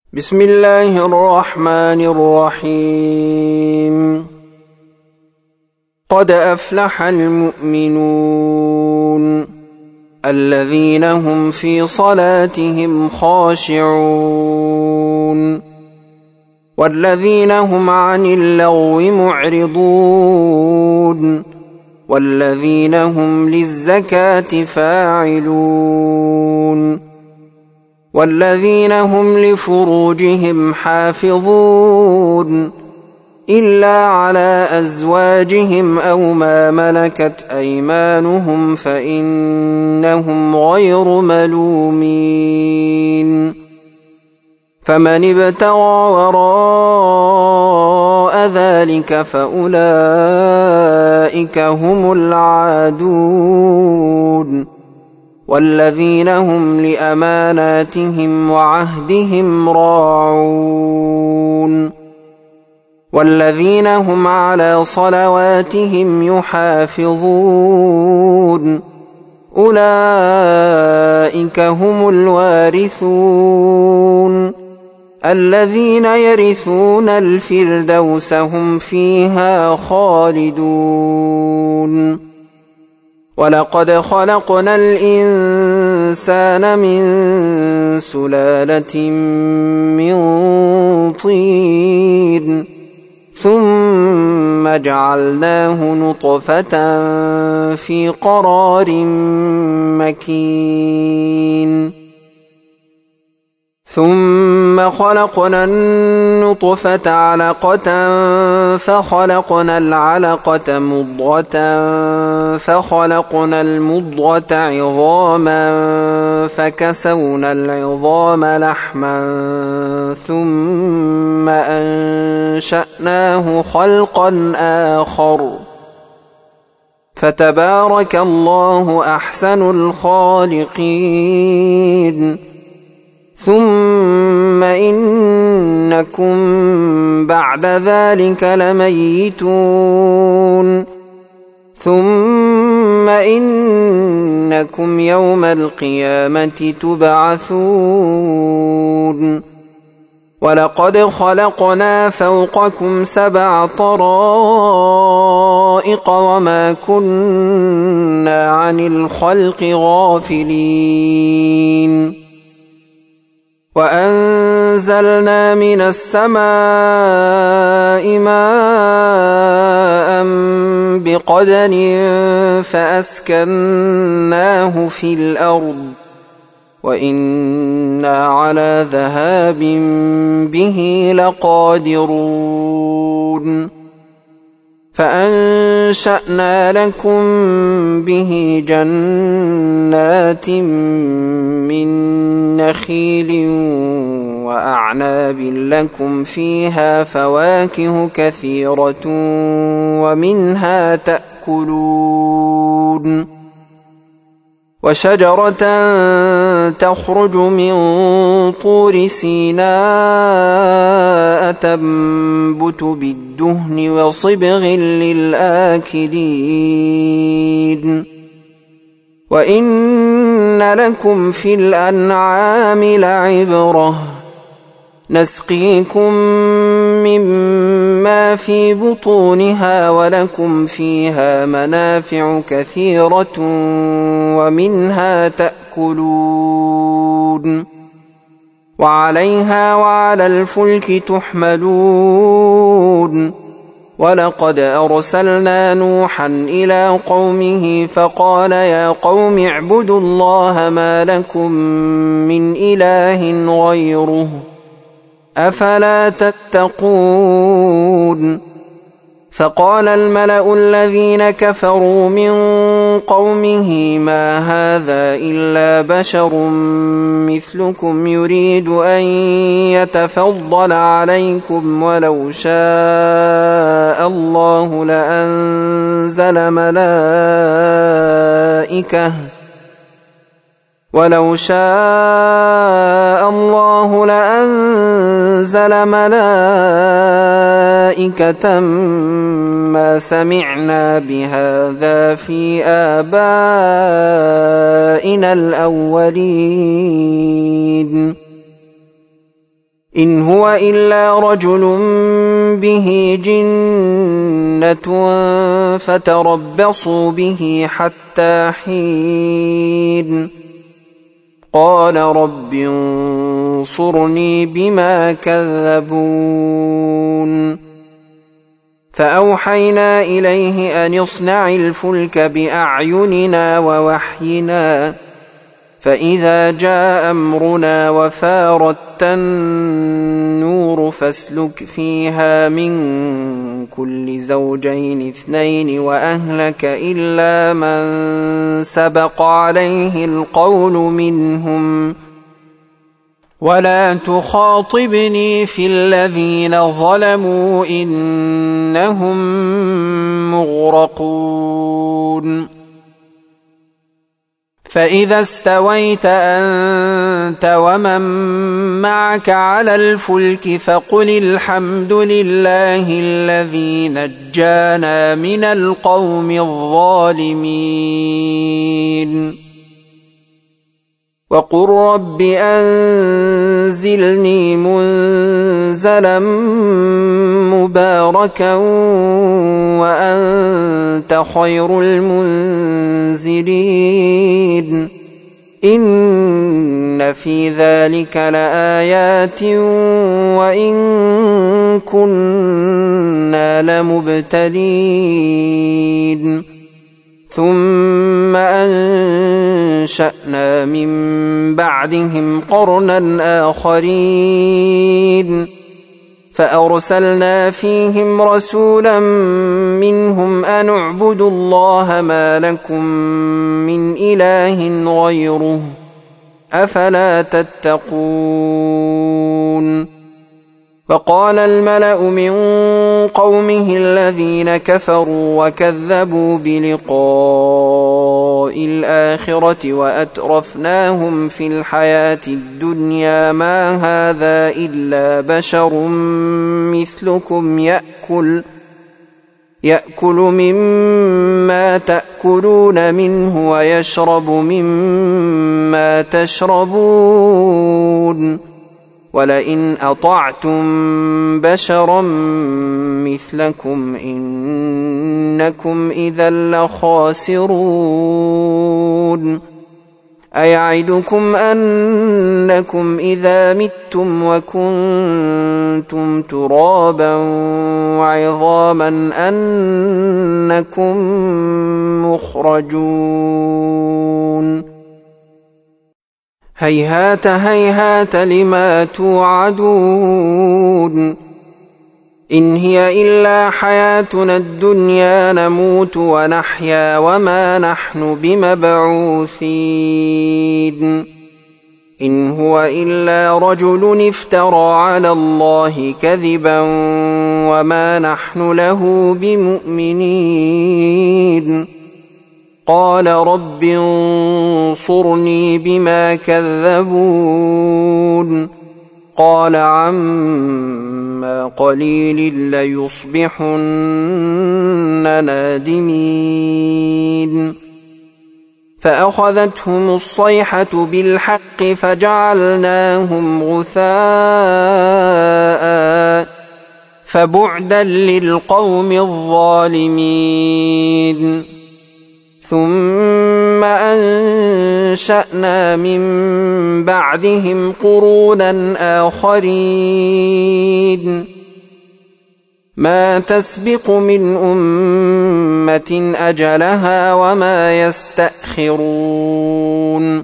بسم الله الرحمن الرحيم. قد أفلح المؤمنون الذين هم في صلاتهم خاشعون والذين هم عن اللغو معرضون والذين هم للزكاة فاعلون والذين هم لفروجهم حافظون إلا على أزواجهم أو ما ملكت أيمانهم فإنهم غير ملومين. فمن ابتغى وراء ذلك فأولئك هم العادون والذين هم لأماناتهم وعهدهم راعون والذين هم على صلواتهم يحافظون أولئك هم الوارثون الذين يرثون الفردوس هم فيها خالدون. ولقد خلقنا الإنسان من سلالة من طين ثم جعلناه نطفة في قرار مكين ثم خلقنا النطفة علقة فخلقنا العلقة مضغة فخلقنا المضغة عظاما فكسونا العظام لحما ثم أنشأناه خلقا آخر فتبارك الله أحسن الخالقين. ثم إنكم بعد ذلك لميتون ثم إنكم يوم القيامة تبعثون. ولقد خلقنا فوقكم 7 طرائق وما كنا عن الخلق غافلين. وأنزلنا من السماء ماء بقدر فأسكناه في الأرض وإنا على ذهاب به لقادرون. فأنشأنا لكم به جنات من نخيل وأعناب لكم فيها فواكه كثيرة ومنها تأكلون. وشجرة تخرج من طور سيناء تنبت بالدهن وصبغ للآكلين. وإن لكم في الأنعام لعبرة نسقيكم مما في بطونها ولكم فيها منافع كثيرة ومنها تأكلون وعليها وعلى الفلك تحملون. ولقد أرسلنا نوحا إلى قومه فقال يا قوم اعبدوا الله ما لكم من إله غيره أفلا تتقون. فقال الملأ الذين كفروا من قومه ما هذا إلا بشر مثلكم يريد أن يتفضل عليكم ولو شاء الله لأنزل ملائكة ما سمعنا بهذا في آبائنا الأولين إن هو إلا رجل به جنة فتربصوا به حتى حين قال رب انصرني بما كذبون فأوحينا إليه أن اصنع الفلك بأعيننا ووحينا فإذا جاء أمرنا وفارت النور فاسلك فيها من كل زوجين اثنين وأهلك إلا من سبق عليه القول منهم ولا تخاطبني في الذين ظلموا إنهم مغرقون فإذا استويت أنت ومن معك على الفلك فقل الحمد لله الذي نجانا من القوم الظالمين وقل رب أنزلني منزلا مباركا وأنت خير المنزلين إن في ذلك لآيات وإن كنا لمبتلين ثم أنشأنا من بعدهم قرنا آخرين فأرسلنا فيهم رسولا منهم أن اعبدوا الله ما لكم من إله غيره أفلا تتقون وقال الملأ من قومه الذين كفروا وكذبوا بلقاء الآخرة وأترفناهم في الحياة الدنيا ما هذا إلا بشر مثلكم يأكل مما تأكلون منه ويشرب مما تشربون ولئن أطعتم بشرا مثلكم إنكم إذا لخاسرون أيعدكم أنكم إذا متم وكنتم ترابا وعظاما أنكم مخرجون هيهات هيهات لما توعدون إن هي إلا حياتنا الدنيا نموت ونحيا وما نحن بمبعوثين إن هو إلا رجل افترى على الله كذبا وما نحن له بمؤمنين قال رب انصرني بما كذبون قال عما قليل ليصبحن نادمين فأخذتهم الصيحة بالحق فجعلناهم غثاء فبعدا للقوم الظالمين ثم أنشأنا من بعدهم قرونا آخرين ما تسبق من أمة أجلها وما يستأخرون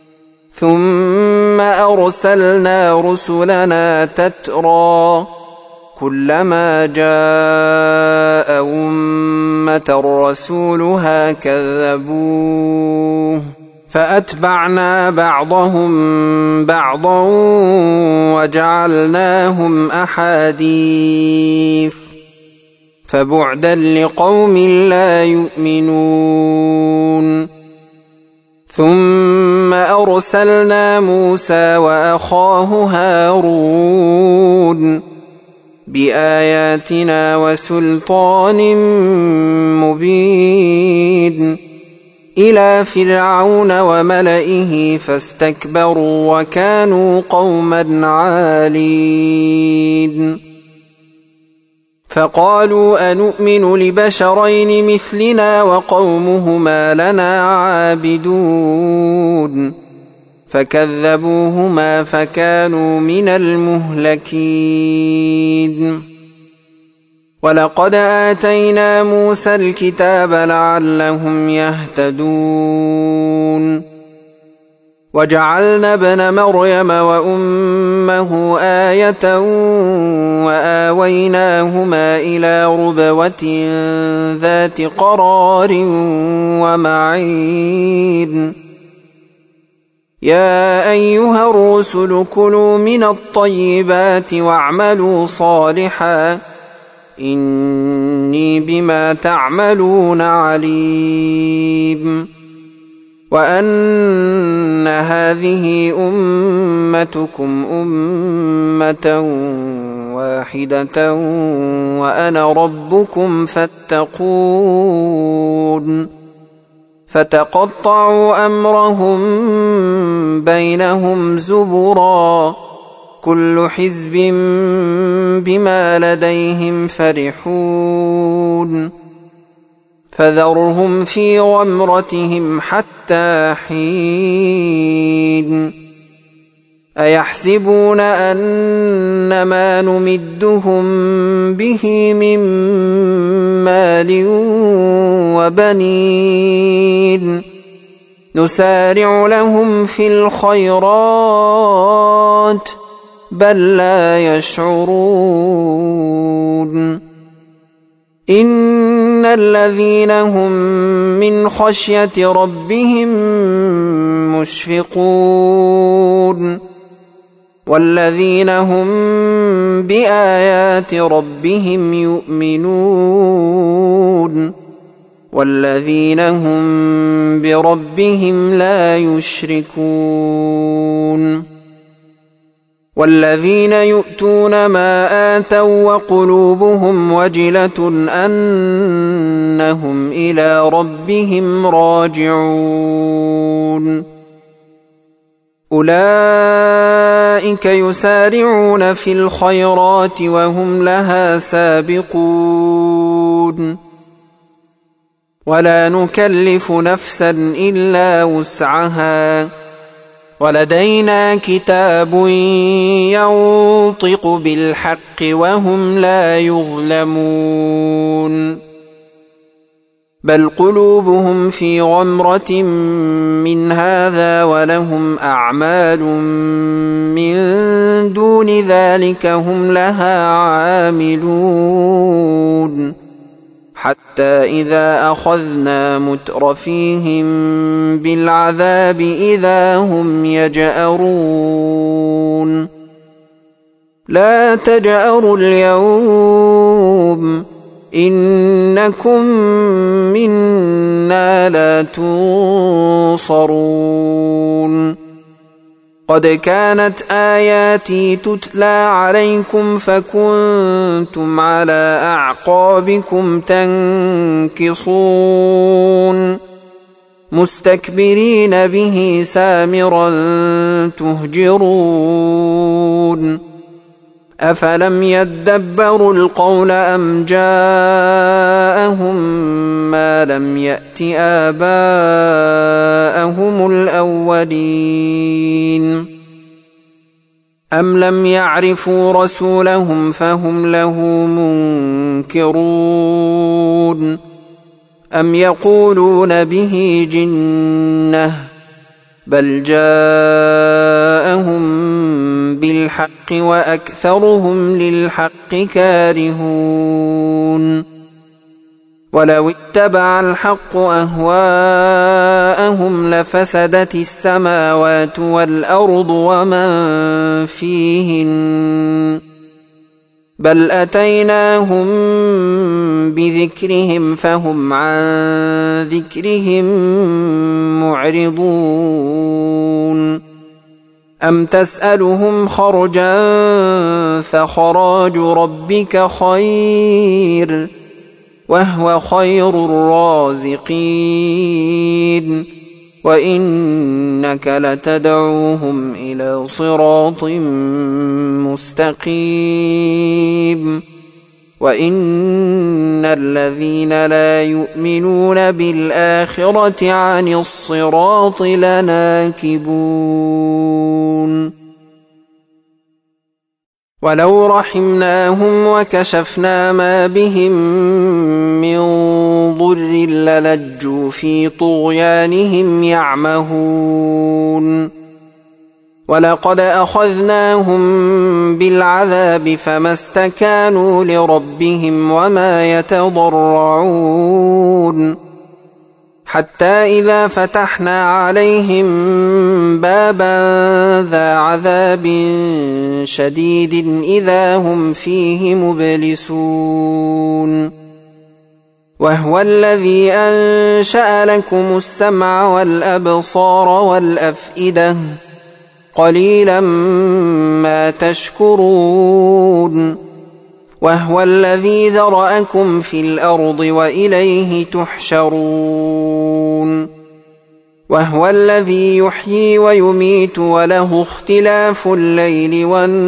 ثم أرسلنا رسلنا تترى كلما جاء أمة رسولها كذبوه فأتبعنا بعضهم بعضا وجعلناهم أحاديث فبعدا لقوم لا يؤمنون ثم أرسلنا موسى وأخاه هارون بآياتنا وسلطان مبين إلى فرعون وملئه فاستكبروا وكانوا قوما عالين فقالوا أنؤمن لبشرين مثلنا وقومهما لنا عابدون فكذبوهما فكانوا من المهلكين ولقد آتينا موسى الكتاب لعلهم يهتدون وجعلنا ابن مريم وأمه آية وآويناهما إلى ربوة ذات قرار ومعين يا أيها الرسل كلوا من الطيبات واعملوا صالحا إني بما تعملون عليم وأن هذه أمتكم أمة واحدة وأنا ربكم فاتقون فتقطعوا أمرهم بينهم زبرا كل حزب بما لديهم فرحون فذرهم في غمرتهم حتى حين أيحسبون أن ما نمدهم به من مال وبنين نسارع لهم في الخيرات بل لا يشعرون إن الذين هم من خشية ربهم مشفقون والذين هم بآيات ربهم يؤمنون والذين هم بربهم لا يشركون والذين يؤتون ما آتوا وقلوبهم وجلة أنهم إلى ربهم راجعون أولئك يسارعون في الخيرات وهم لها سابقون ولا نكلف نفسا إلا وسعها ولدينا كتاب ينطق بالحق وهم لا يظلمون بل قلوبهم في غمرة من هذا ولهم أعمال من دون ذلك هم لها عاملون حتى إذا أخذنا مترفيهم بالعذاب إذا هم يجأرون لا تجأروا اليوم إنكم منا لا تنصرون قد كانت آياتي تتلى عليكم فكنتم على أعقابكم تنكصون مستكبرين به سامرا تهجرون أفلم يدبروا القول أم جاءهم ما لم يأت آباءهم الأولين أم لم يعرفوا رسولهم فهم له منكرون أم يقولون به جنة بل جاءهم بالحق وأكثرهم للحق كارهون ولو اتبع الحق أهواءهم لفسدت السماوات والأرض ومن فيهن بل أتيناهم بذكرهم فهم عن ذكرهم معرضون أم تسألهم خرجا فخراج ربك خير وهو خير الرازقين وإنك لتدعوهم إلى صراط مستقيم وإن الذين لا يؤمنون بالآخرة عن الصراط لناكبون ولو رحمناهم وكشفنا ما بهم من ضر للجوا في طغيانهم يعمهون ولقد أخذناهم بالعذاب فما استكانوا لربهم وما يتضرعون حتى إذا فتحنا عليهم بابا ذا عذاب شديد إذا هم فيه مبلسون وهو الذي أنشأ لكم السمع والأبصار والأفئدة قليلا ما تشكرون وهو الذي ذرأكم في الأرض وإليه تحشرون وهو الذي يحيي ويميت وله اختلاف الليل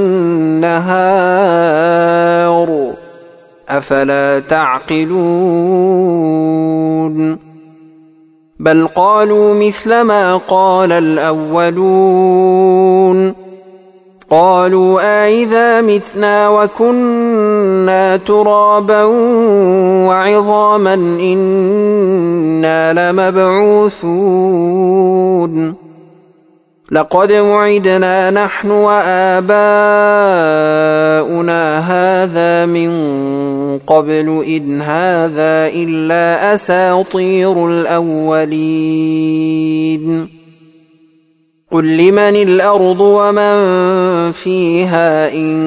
والنهار أفلا تعقلون بل قالوا مثل ما قال الأولون قالوا أئذا متنا وكنا ترابا وعظاما إنا لمبعوثون لقد وعدنا نحن وآباؤنا هذا من قبل إن هذا إلا أساطير الأولين قل لمن الأرض ومن فيها إن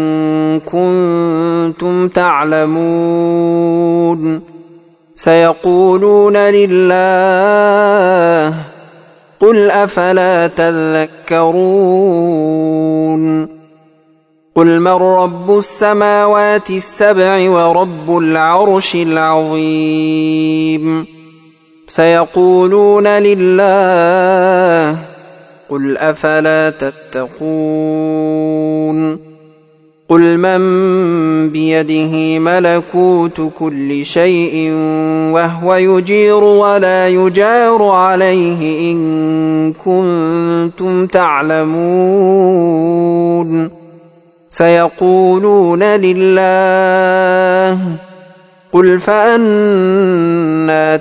كنتم تعلمون سيقولون لله قل أفلا تذكرون قل من رب السماوات السبع ورب العرش العظيم سيقولون لله قل أفلا تتقون قل من بيده ملكوت كل شيء وهو يجير ولا يجار عليه إن كنتم تعلمون سيقولون لله قل فأنى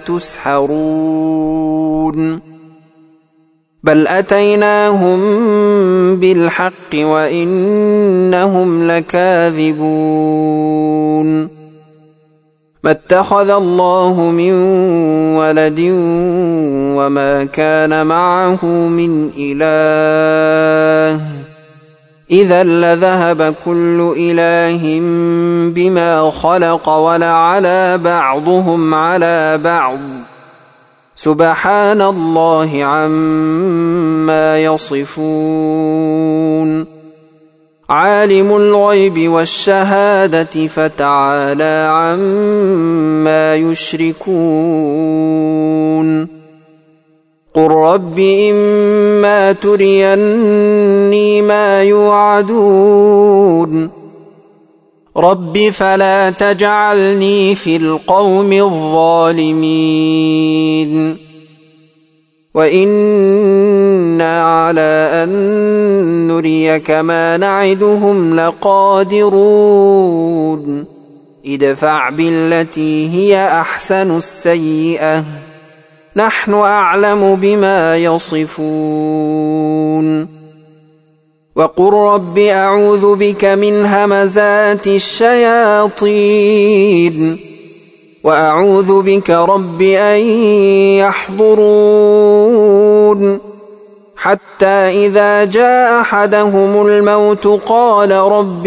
تسحرون بل أتيناهم بالحق وإنهم لكاذبون ما اتخذ الله من ولد وما كان معه من إله إذا لذهب كل إله بما خلق ولعلى بعضهم على بعض سبحان الله عما يصفون عالم الغيب والشهادة فتعالى عما يشركون قل رب إما تريني ما يوعدون رب فلا تجعلني في القوم الظالمين وإنا على أن نريك ما نعدهم لقادرون ادفع بالتي هي أحسن السيئة نحن أعلم بما يصفون وقل رب أعوذ بك من همزات الشياطين وأعوذ بك رب أن يحضرون حتى إذا جاء أحدهم الموت قال رب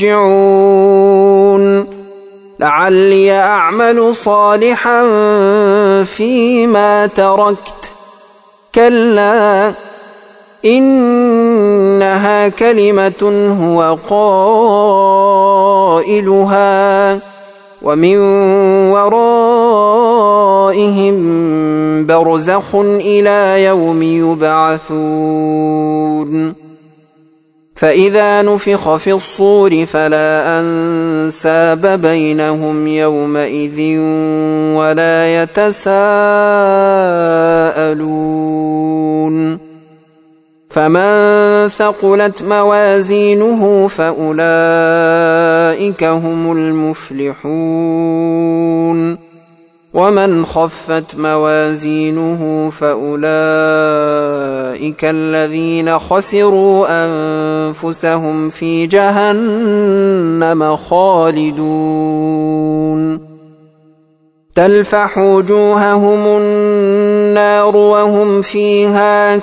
ارجعون لعلي أعمل صالحا فيما تركت كلا إنها كلمة هو قائلها ومن ورائهم برزخ إلى يوم يبعثون فإذا نفخ في الصور فلا أنساب بينهم يومئذ ولا يتساءلون فمن ثقلت موازينه فأولئك هم المفلحون ومن خفت موازينه فأولئك الذين خسروا أنفسهم في جهنم خالدون تلفح وجوههم النار وهم فيها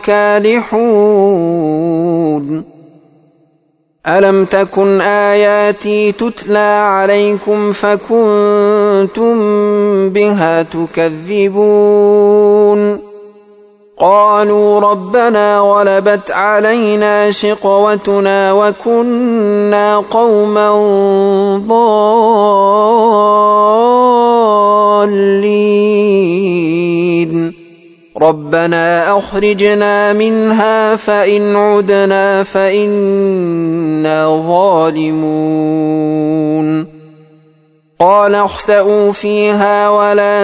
كالحون ألم تكن آياتي تتلى عليكم فكنتم بها تكذبون قالوا ربنا غلبت علينا شقوتنا وكنا قوما ضالين ربنا أخرجنا منها فإن عدنا فإنا ظالمون قال اخسئوا فيها ولا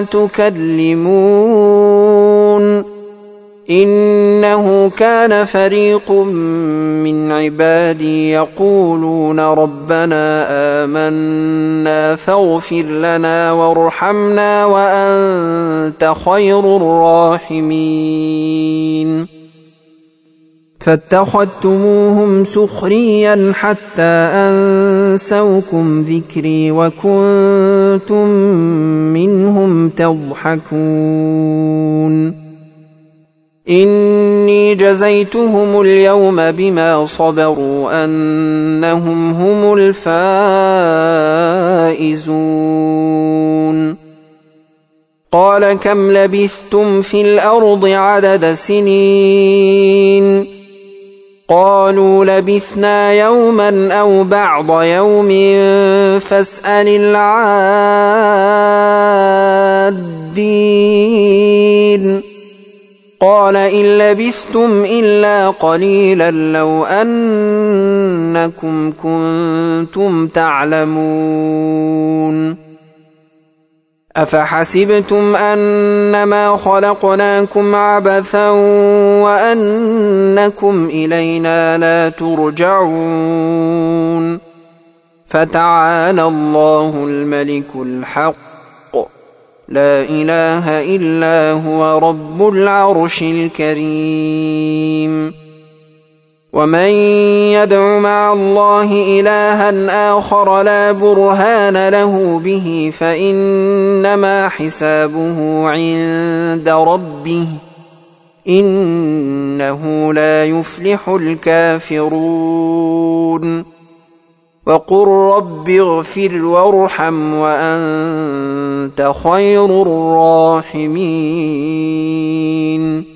تكلمون إنه كان فريق من عبادي يقولون ربنا آمنا فاغفر لنا وارحمنا وأنت خير الراحمين فاتخذتموهم سخريا حتى أنسوكم ذكري وكنتم منهم تضحكون إني جزيتهم اليوم بما صبروا أنهم هم الفائزون قال كم لبثتم في الأرض عدد سنين قالوا لبثنا يوما أو بعض يوم فاسأل العادين قال إن لبثتم إلا قليلا لو أنكم كنتم تعلمون أفحسبتم أنما خلقناكم عبثا وأنكم إلينا لا ترجعون فتعالى الله الملك الحق لا إله إلا هو رب العرش الكريم ومن يدع مع الله إلها آخر لا برهان له به فإنما حسابه عند ربه إنه لا يفلح الكافرون وقل رب اغفر وارحم وأنت خير الراحمين